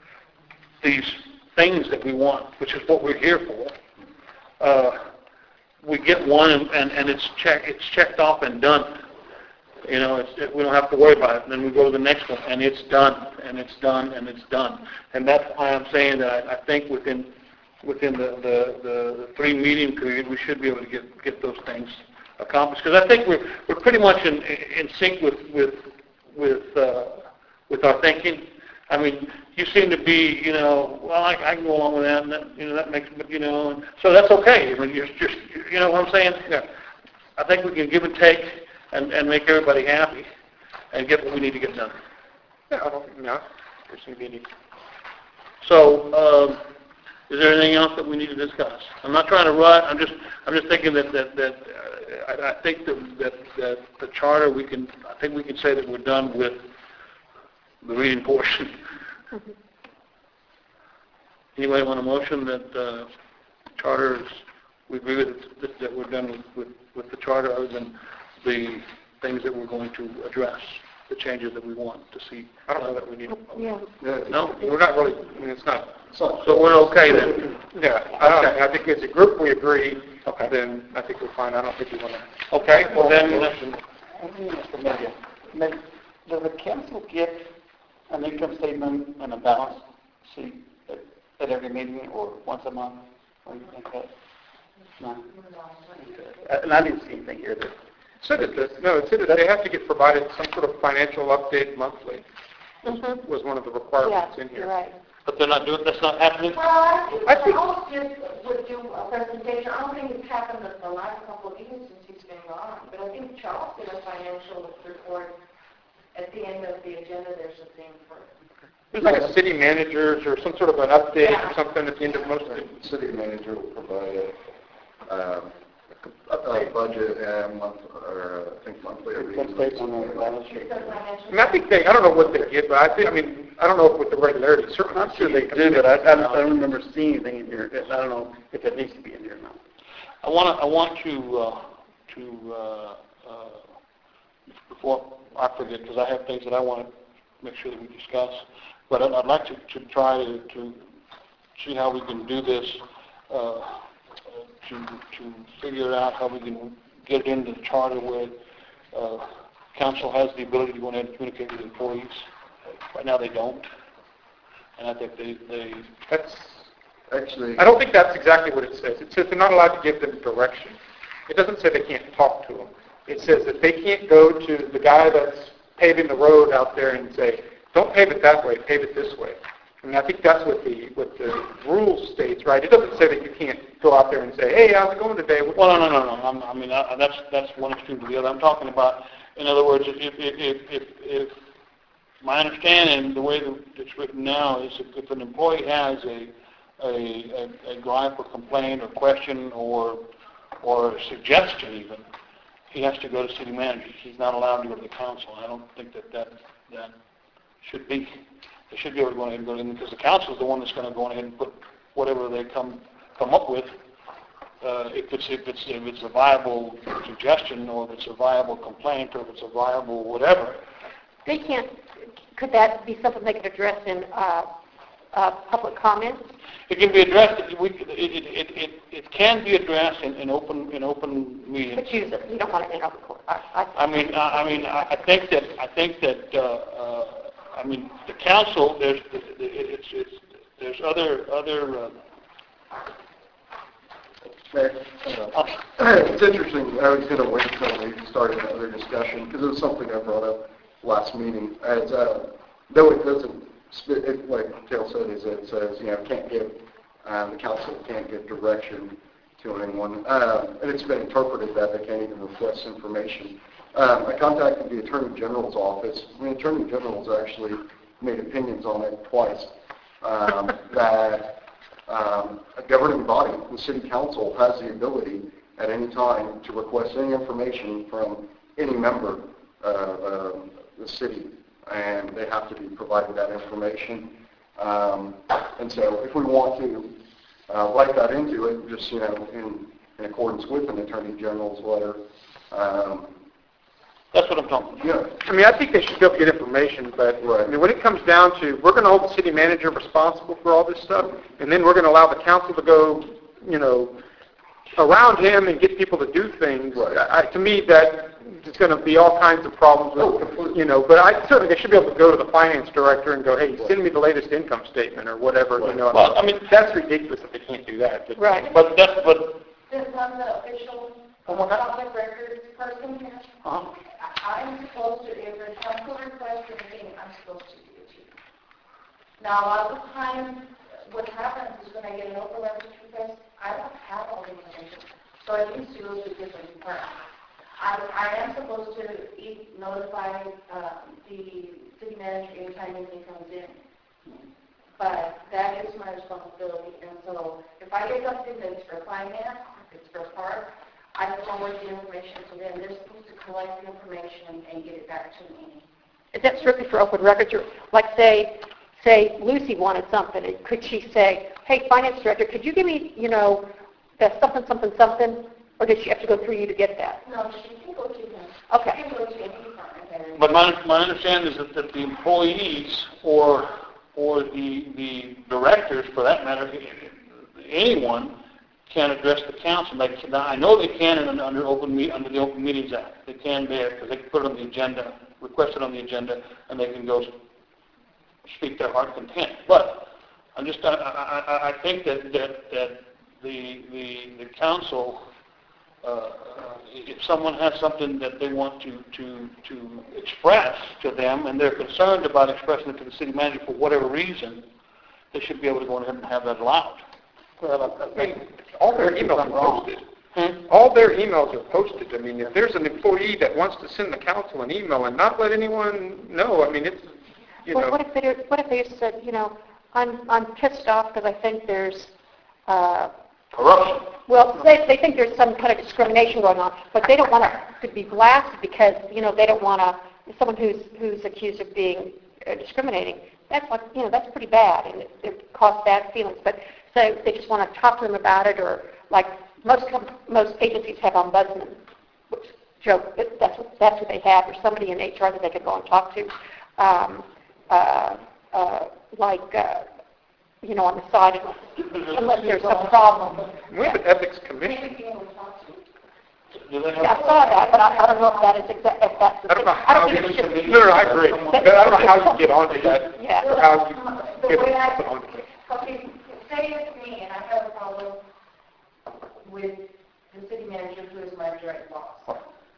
these things that we want, which is what we're here for, uh, we get one and, and, and it's check, it's checked off and done. You know, it's, it, we don't have to worry about it. And then we go to the next one, and it's done, and it's done, and it's done. And that's why I'm saying that I, I think within within the, the, the, the three meeting period, we should be able to get get those things accomplished. Because I think we're we're pretty much in in sync with with with uh, with our thinking. I mean, you seem to be, you know, well, I, I can go along with that, and that, you know, that makes, you know, and so that's okay. I mean, you're just, you know what I'm saying? Yeah. I think we can give and take. And, and make everybody happy, and get what we need to get done. yeah, I don't think, no, there shouldn't be any. So, um, is there anything else that we need to discuss? I'm not trying to rush. I'm just, I'm just thinking that that that uh, I, I think that, that that the charter we can. I think we can say that we're done with the reading portion. Anybody want a motion that uh, charter is? We agree with it, that, that we're done with, with with the charter, other than the things that we're going to address, the changes that we want to see. I don't know that we need. Yeah. No? We're not really, I mean, it's not. So, So we're okay then? Yeah, I don't, I think as a group we agree, Okay. then I think we're fine. I don't think we want to. Okay, well then, Mister Mayor, may- does the council get an income statement and a balance sheet at, at every meeting or once a month or anything like that? No. Okay. And I didn't see anything here that, Said it, that- no, it said that they have to get provided some sort of financial update monthly, Mm-hmm. was one of the Yeah, requirements in you're here. right. but they're not doing, that's not happening? Well, I I think think- Charles just would do a presentation. I don't think it's happened in the last couple of years since he's been gone, but I think Charles did a financial report at the end of the agenda. There's a thing for There's like a city managers or some sort of an update or Yeah. something at the end of most of the city manager will provide a, um, uh, budget and month, or uh, I think monthly. or What's based on the balance sheet? It's a financial. I mean, I think they, I don't know what they get, but I think, I mean, I don't know if with the regularity, certainly, I'm sure they do, but I, I don't I don't remember seeing anything in here. I don't know if it needs to be in here or not. I want to, I want to, uh, to, uh, uh, before I forget, because I have things that I want to make sure that we discuss, but I'd, I'd like to, to try to, to see how we can do this, uh, to, to figure out how we can get it into the charter where, uh, council has the ability to go ahead and communicate with employees. Right now they don't. And I think they, they, That's, Actually, I don't think that's exactly what it says. It says they're not allowed to give them direction. It doesn't say they can't talk to them. It says that they can't go to the guy that's paving the road out there and say, don't pave it that way, pave it this way. I mean, I think that's what the what the rule states, right? It doesn't say that you can't go out there and say, hey, how's it going today? well, no, no, no, no. I'm, I mean, I, that's that's one extreme to the other. I'm talking about, in other words, if if if if, if my understanding, the way that it's written now, is if, if an employee has a a, a, a gripe or complaint or question or or suggestion even, he has to go to city manager. He's not allowed to go to the council. I don't think that that, that should be. They should be able to go ahead and go in because the council is the one that's going to go ahead and put whatever they come come up with. Uh, if it's if it's if it's a viable suggestion or if it's a viable complaint or if it's a viable whatever. They can't, could that be something they could address in uh, uh, public comments? It can be addressed. It, it, it, it, it can be addressed in, in open in open meetings. But use it. You don't want it in open court. I, I, I mean, I, I mean, I I think that I think that uh, uh, I mean the council. There's it's, it's there's other other. Uh, it's interesting. I was going to wait until we started another discussion because it was something I brought up last meeting. As uh, though it doesn't, it, like Dale said, is it says you know can't give um, the council can't give direction to anyone, um, and it's been interpreted that they can't even request information. Um, I contacted the Attorney General's office. The Attorney General's actually made opinions on it twice. Um, that um, a governing body, the City Council, has the ability at any time to request any information from any member of uh, the city, and they have to be provided that information. Um, and so, if we want to uh, write that into it, just you know, in, in accordance with an Attorney General's letter. Um, That's what I'm talking about. yeah. I mean, I think they should be able to get information, but Right. I mean, when it comes down to, we're going to hold the city manager responsible for all this stuff, and then we're going to allow the council to go, you know, around him and get people to do things. Right. I, to me, that is going to be all kinds of problems with, you know, but I certainly they should be able to go to the finance director and go, hey, send me the latest income statement or whatever, you know. Well, I mean, that's ridiculous that they can't do that. But, right. But that's but. This on the official Oh, what happened? public records person here. Uh-huh. I- I'm supposed to, if a council requests anything, I'm supposed to give it to you. Now, a lot of the time, what happens is when I get an open records request, I don't have all the information. So I use to go to different departments. I, I am supposed to e- notify uh, the city manager anytime anything comes in. But that is my responsibility. And so if I get something that's for finance, if it's for park, I forward the information to them. They're supposed to collect the information and, and get it back to me. Is that strictly for open records? Or, like, say, say Lucy wanted something, and could she say, hey, finance director, could you give me, you know, the something, something, something? Or did she have to go through you to get that? No, she can go to them. Okay. She can go to any department. But my, my understanding is that, that the employees or or the the directors, for that matter, anyone can address the council. They can, I know they can under, under open me, under the Open Meetings Act. They can there because they can put it on the agenda, request it on the agenda, and they can go speak their heart content. But I'm just I, I, I think that that that the the the council. Uh, if someone has something that they want to, to, to express to them and they're concerned about expressing it to the city manager for whatever reason, they should be able to go ahead and have that allowed. Well, I mean, all their emails are posted. Hmm? All their emails are posted. I mean, if there's an employee that wants to send the council an email and not let anyone know, I mean, it's, you Well, know. what if they what if they said, you know, I'm I'm pissed off because I think there's uh, corruption. Well, they, they think there's some kind of discrimination going on, but they don't want to be blasted because, you know, they don't want to, someone who's, who's accused of being uh, discriminating, that's like, you know, that's pretty bad, and it, it causes bad feelings. But so they just want to talk to them about it, or like most com- most agencies have ombudsmen, which joke, but that's what, that's what they have, or somebody in H R that they can go and talk to, um, uh, uh, like, uh, you know, on the side, unless there's some problem. We have an ethics commission. Do they Yeah, I have, saw that, but I, I don't know if that is exa- if that's the I don't know thing. how think you, it should be. no, no, I agree. But I don't know how you get onto that, Yeah. or how you The get way I, put onto it. okay, say it's me and I have a problem with the city manager who is my direct boss.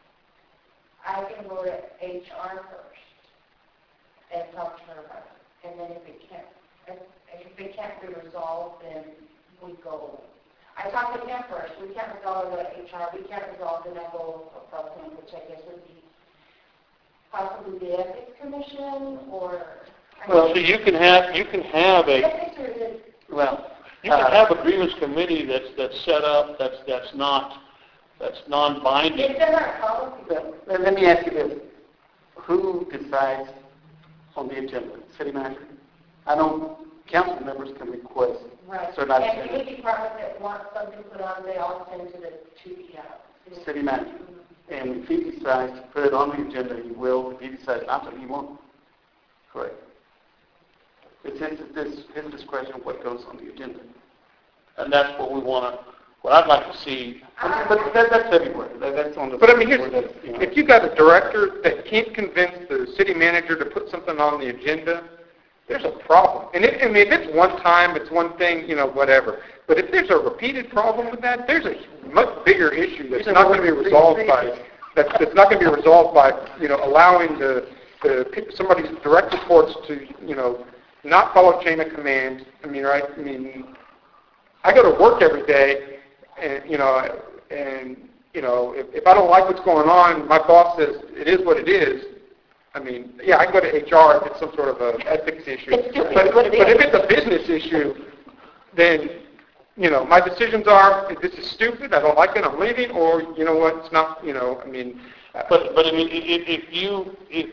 I can go to H R first and talk to her about it. And then if it can't, if, if it can't be resolved, then we go. I talk to him first. We can't resolve it at H R. We can't resolve it, then I go above him, which I guess would be possibly the ethics commission or. well, see, you can have, you can have a, Ethics or is it? well, you can have a grievance committee that's, that's set up, that's, that's not, that's non-binding. It's in our policy. Well, Let let me ask you this. Who decides on the agenda? City manager? I know council members can request Right. certain And items. any department that wants something put on, they all send to the, to the, uh, City manager. And if he decides to put it on the agenda, he will. If he decides not to, he won't. Correct. It's his, it's his discretion what goes on the agenda. And that's what we want to, what I'd like to see. But but that, that's everywhere. That, that's on the. But I mean, here's, that's, you know. if you got a director that can't convince the city manager to put something on the agenda, there's a problem. And if, I mean, if it's one time, it's one thing, you know, whatever. But if there's a repeated problem with that, there's a much bigger issue that's not going to be resolved by, that's, that's not going to be resolved by, you know, allowing the, the somebody's direct reports to, you know, not follow chain of command. I mean, right? I mean, I go to work every day, and you know, and you know, if, if I don't like what's going on, my boss says it is what it is. I mean, yeah, I can go to H R if it's some sort of a ethics issue. It's still But, what it but is. if it's a business issue, then, you know, my decisions are, this is stupid, I don't like it, I'm leaving, or, you know what, it's not, you know, I mean. uh, But, but I mean, if, if you, if,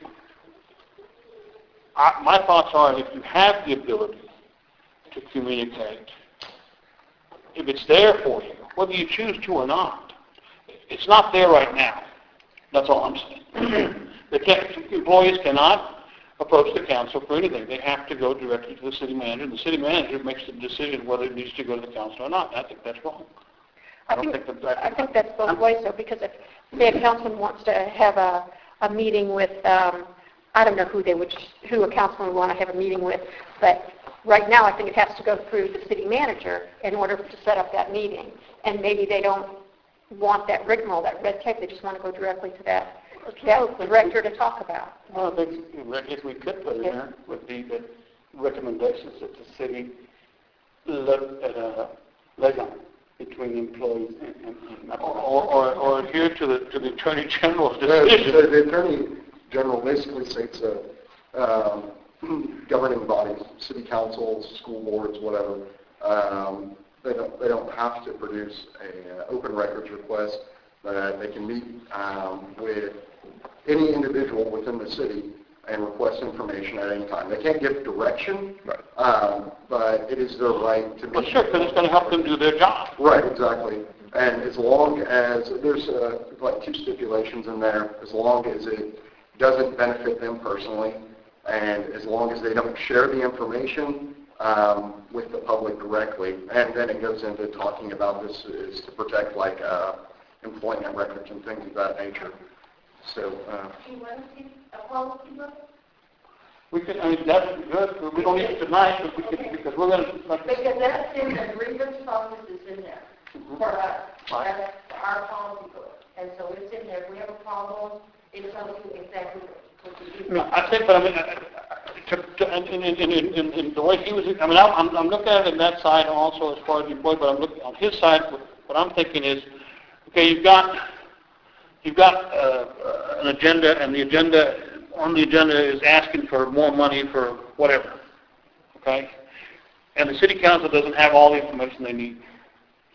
I, my thoughts are, if you have the ability to communicate, if it's there for you, whether you choose to or not, it's not there right now. That's all I'm saying. The can't, employees cannot approach the council for anything. They have to go directly to the city manager. The city manager makes the decision whether it needs to go to the council or not. I think that's wrong. I don't think, think that- I think that's both ways, though, because if, say, a councilman wants to have a, a meeting with, um, I don't know who they would, who a councilman would want to have a meeting with, but right now I think it has to go through the city manager in order to set up that meeting. And maybe they don't want that rigmarole, that red tape, they just want to go directly to that, that director to talk about. Well, I think, I guess we could put in there would be the recommendations that the city look at a liaison between employees and, and, and Or, or, or adhere to the, to the Attorney General's The decision. the- the Attorney General basically states that um, governing bodies, city councils, school boards, whatever, um, they don't, they don't have to produce a uh, open records request, but they can meet um, with any individual within the city and request information at any time. They can't give direction, Right. um, but it is their right to be. Well, sure, because it's going to help them do their job. Right, exactly. And as long as, there's uh, like two stipulations in there, as long as it doesn't benefit them personally, and as long as they don't share the information um, with the public directly, and then it goes into talking about this is to protect like uh, employment records and things of that nature. So, uh, Do you want to see a policy book? We can, I mean, that's good. We don't need it tonight, but we can, because we're going to, Because that's in the grievance office is in there for us, Right. that's our policy book. And so it's in there, if we have a problem, it tells you exactly what to do. I think, but I mean, uh, to, to, in, in, in, in, in the way he was, I mean, I'm, I'm looking at it on that side also as far as the employee, but I'm looking on his side, what, what I'm thinking is, okay, you've got, you've got uh, uh, an agenda, and the agenda, on the agenda is asking for more money for whatever, okay? And the city council doesn't have all the information they need.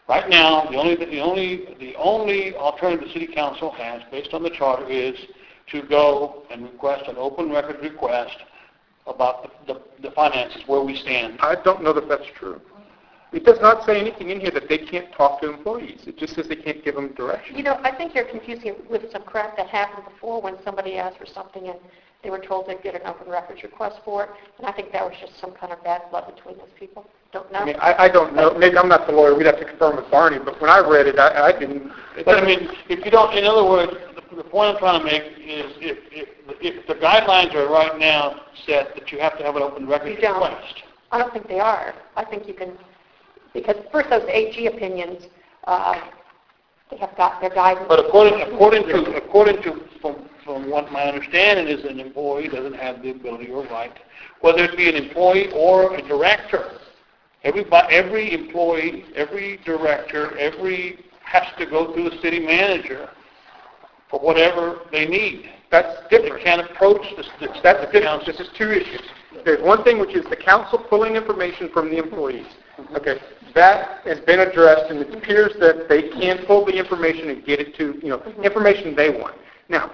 Right now, the only, the only, the only alternative the city council has, based on the charter, is to go and request an open record request about the, the, the finances, where we stand. I don't know that that's true. It does not say anything in here that they can't talk to employees. It just says they can't give them direction. You know, I think you're confusing it with some crap that happened before when somebody asked for something and they were told they'd get an open records request for it, and I think that was just some kind of bad blood between those people. Don't know. I mean, I, I don't know. Maybe I'm not the lawyer. We'd have to confirm with Barney. But when I read it, I, I didn't. But I mean, if you don't, in other words, the, the point I'm trying to make is if, if, if the guidelines are right now set that you have to have an open record You don't. request. I don't think they are. I think you can, because first those A G opinions, uh, they have got their guidance. But according, according to, according to, from, from what my understanding is, an employee doesn't have the ability or right, whether it be an employee or a director. Everybody, every employee, every director, every has to go through the city manager for whatever they need. That's different. They can't approach this. this That's the different. council. This is two issues. There's one thing which is the council pulling information from the employees. Okay, that has been addressed, and it appears that they can pull the information and get it to, you know, information they want. Now,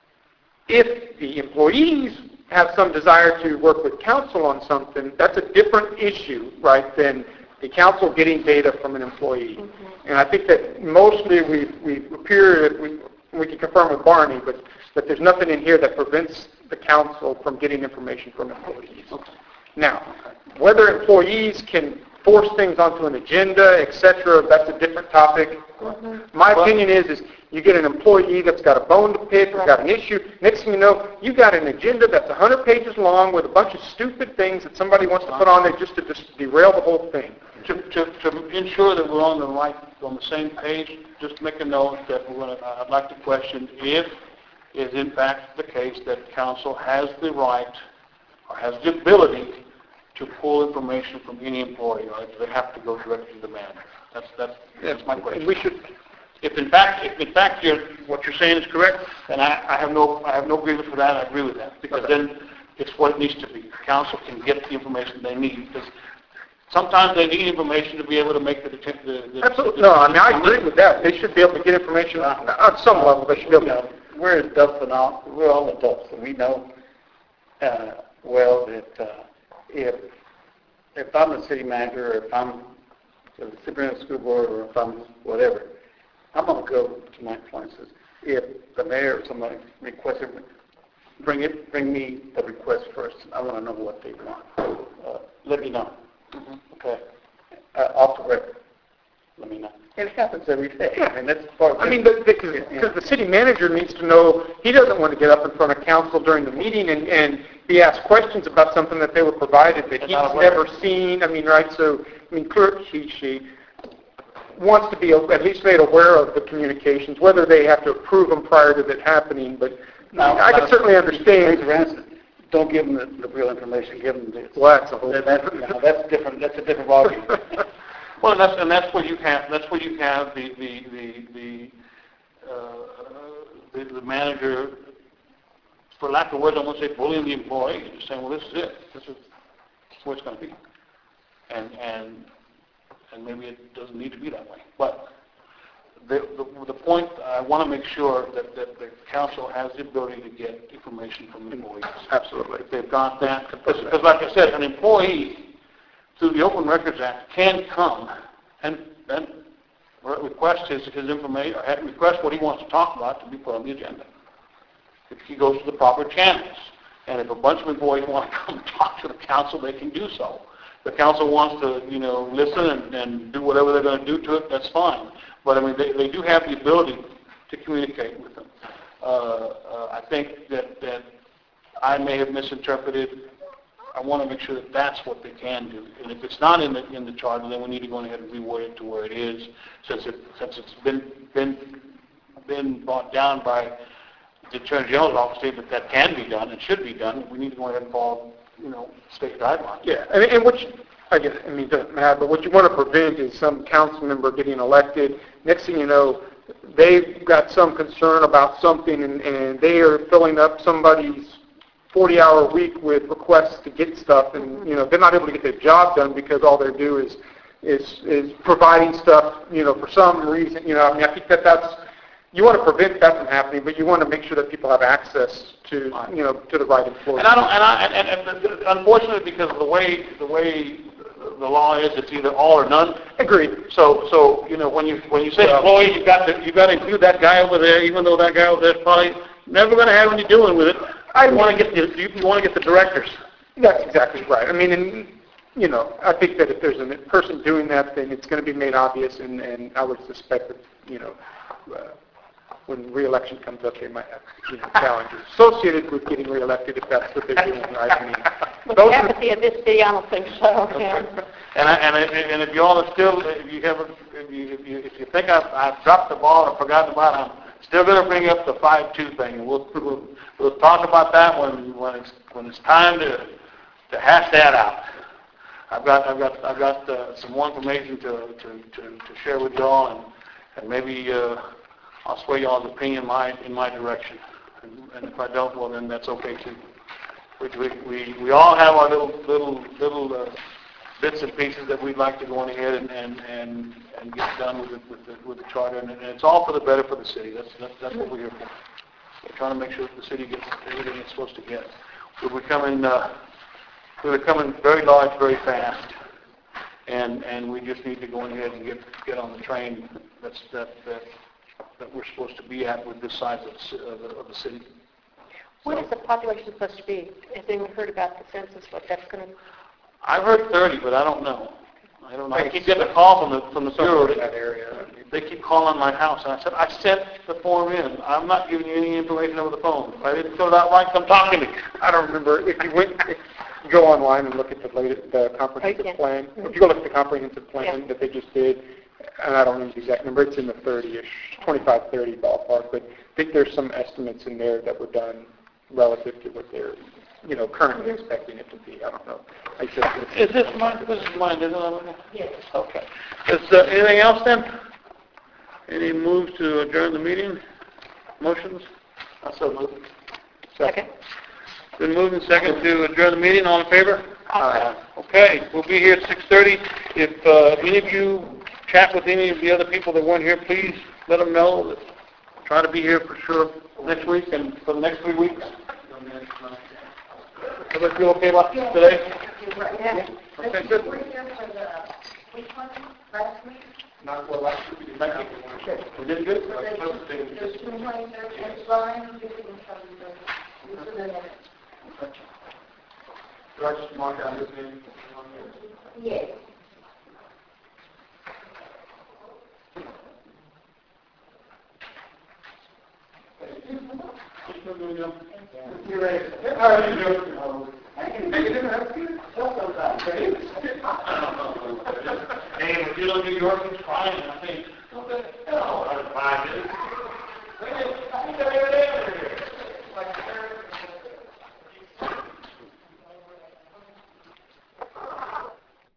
if the employees have some desire to work with council on something, that's a different issue, right, than the council getting data from an employee. Mm-hmm. And I think that mostly we we appear that we we can confirm with Barney, but that there's nothing in here that prevents the council from getting information from employees. Okay. Now, whether employees can force things onto an agenda, et cetera, that's a different topic. Mm-hmm. My opinion is, is you get an employee that's got a bone to pick, or got an issue. Next thing you know, you got an agenda that's one hundred pages long with a bunch of stupid things that somebody wants to put on there just to just derail the whole thing. To, to, to ensure that we're on the right, on the same page, just make a note that we're going to, I'd like to question if it is in fact the case that council has the right or has the ability to pull information from any employee, or do they have to go directly to the manager? That's, that's, that's my question. And we should, If in fact, if in fact you're, what you're saying is correct, then I, I have no, I have no grievance for that. I agree with that, because then it's what it needs to be. The council can get the information they need, because sometimes they need information to be able to make the, the, the absolutely. No, I mean, I agree with that. They should be able to get information on, on some level. They should be able to. We're adults and all, we're all adults, and we know uh, well that uh, if if I'm the city manager, or if I'm the superintendent of the school board, or if I'm whatever, I'm going to go to my employees. If the mayor or somebody requests it, bring it, bring me the request first. I want to know what they want. Uh, let me know. Mm-hmm. Okay. Uh, off the record. Let me know. It happens every day. Yeah. I mean, that's part of I mean, because the, the city manager needs to know, he doesn't want to get up in front of council during the meeting and, and be asked questions about something that they were provided that he's never seen. I mean, right, so, I mean, clerk, he, she wants to be at least made aware of the communications, whether they have to approve them prior to that happening, but Now, I can certainly understand. Don't give them the, the real information. Give them the. Well, that's a whole. That, that's, you know, that's different. That's a different ballgame. Well, and that's and that's where you have that's where you have the the the the, uh, the, the manager, for lack of words, I won't say bullying the employee, just saying, well, this is it. This is, this is what it's going to be, and and and maybe it doesn't need to be that way, but. The, the, the point, I want to make sure that, that the council has the ability to get information from employees. Absolutely. If they've got that, because, because like I said, an employee, through the Open Records Act, can come and, and request his, his information, or request what he wants to talk about to be put on the agenda. If he goes to the proper channels. And if a bunch of employees want to come talk to the council, they can do so. The council wants to, you know, listen and, and do whatever they're going to do to it, that's fine. But I mean, they, they do have the ability to communicate with them. Uh, uh, I think that, that I may have misinterpreted. I want to make sure that that's what they can do. And if it's not in the in the charter, then we need to go ahead and reword it to where it is, since it since it's been been been brought down by the Attorney General's office statement that can be done and should be done. We need to go ahead and follow, you know, state guidelines. Yeah, and, and which. I guess, I mean, it doesn't matter, but what you want to prevent is some council member getting elected. Next thing you know, they've got some concern about something, and, and they are filling up somebody's forty-hour week with requests to get stuff, and, you know, they're not able to get their job done because all they do is is, is providing stuff, you know, for some reason, you know, I mean, I think that that's, you want to prevent that from happening, but you want to make sure that people have access to, you know, to the right employees. And I don't, and I, and, and, and unfortunately, because of the way, the way the law is, it's either all or none. Agreed. So, so, you know, when you, when you say employee, you got to, you got to include that guy over there, even though that guy over there's probably never going to have any doing with it. I want to get the, you, you want to get the directors. That's exactly right. I mean, and, you know, I think that if there's a person doing that, then it's going to be made obvious, and, and I would suspect that, you know, uh, when re-election comes up, they might have, you know, challenges associated with getting re-elected if that's what they're doing, right? I mean, With those the are- apathy of this city, I don't think so. Yeah. And I, and I, and if you all are still, if you haven't, if you, if you, if you think I've, I've dropped the ball or forgotten about it, I'm still going to bring up the five two thing, and we'll, we'll, we'll talk about that when, when it's, when it's time to, to hash that out. I've got, I've got, I've got uh, some more information to, to, to, to share with you all, and, and maybe uh, I'll sway y'all's opinion in my, in my direction. And, and if I don't, well, then that's okay too. We, we, we, we all have our little, little, little uh, bits and pieces that we'd like to go on ahead and, and, and, and get done with, it, with, the, with the charter, and, and it's all for the better for the city. That's, that's, that's what we're here for. We're trying to make sure that the city gets everything it's supposed to get. We're becoming, uh, we're becoming very large, very fast, and, and we just need to go ahead and get, get on the train that's, that, that, that we're supposed to be at with this size of the, ci- of the, of the city. What is the population supposed to be? Has anyone heard about the census, what that's going to... I've heard thirty, but I don't know. I don't know. I keep getting a call from the, from the bureau. in that area. They keep calling my house, and I said, I sent the form in. I'm not giving you any information over the phone. If I didn't fill it out right, come talk to me. I don't remember, if you went, if you go online and look at the latest, the comprehensive Oh, you can. plan, if you go look at the comprehensive plan Yeah. that they just did, and I don't remember the exact number, it's in the thirty-ish, twenty-five, thirty ballpark, but I think there's some estimates in there that were done relative to what they're, you know, currently expecting it to be. I don't know. I said, Is this mine? This is mine, isn't it? Yes. Okay. Is there anything else then? Any moves to adjourn the meeting? Motions? I so move. Second. Been moved and second to adjourn the meeting. All in favor? Aye. Okay, we'll be here at six thirty. If uh, any of you chat with any of the other people that weren't here, please let them know that try to be here for sure next week and for the next three weeks. Everybody feel okay about today? Yeah. Okay, good. We're here for the, which one, last week? Not well, last week, thank you. We did good? There's two twenty-third, and Brian, this is the, this is the minutes. Do I just mark out his name? Yes. You're ready. How are you doing? Hey, you didn't have to do it. Hey, would you look at New York?